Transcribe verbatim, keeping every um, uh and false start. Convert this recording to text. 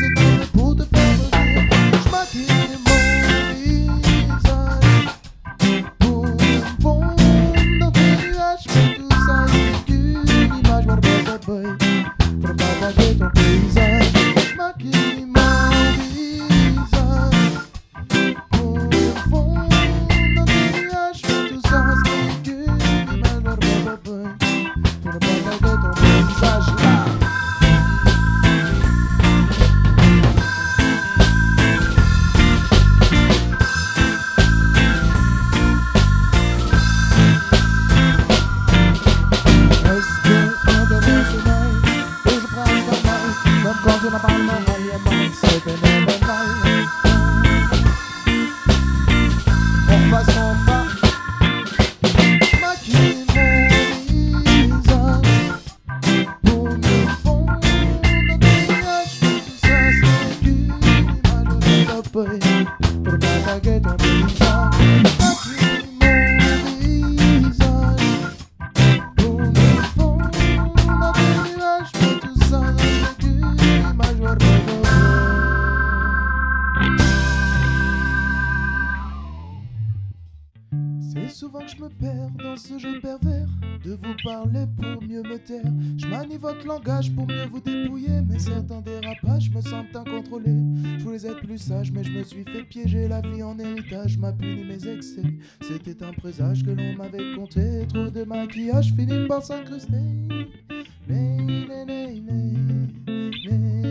j'ai tourné pour te faire rire. Je maquille mon visage pour me fondre dans tes nuages. Mais tout ça c'est qu'une image. What about boy? Pour partager ton paysage. Je maquille mon visage pour me fondre dans tes nuages. Mais tout ça c'est qu'une image. What about boy? Pour partager ton paysage là. Quand tu n'as pas le moral, c'est phénoménal. On passe en fa. Maquille mon visage pour me fondre dans tes nuages. Tout ça c'est qu'une image de paix pour partager ton paysage. Maquille mon visage pour me fondre dans tes nuages. Mais tout ça c'est qu'une c'est souvent que je me perds dans ce jeu pervers de vous parler pour mieux me taire. Je manie votre langage pour mieux vous dépouiller, mais certains dérapages me semblent incontrôlés. Je voulais être plus sage, mais je me suis fait piéger. La vie en héritage m'a puni mes excès. C'était un présage que l'on m'avait compté. Trop de maquillage finit par s'incruster. Né, né, né, né, né.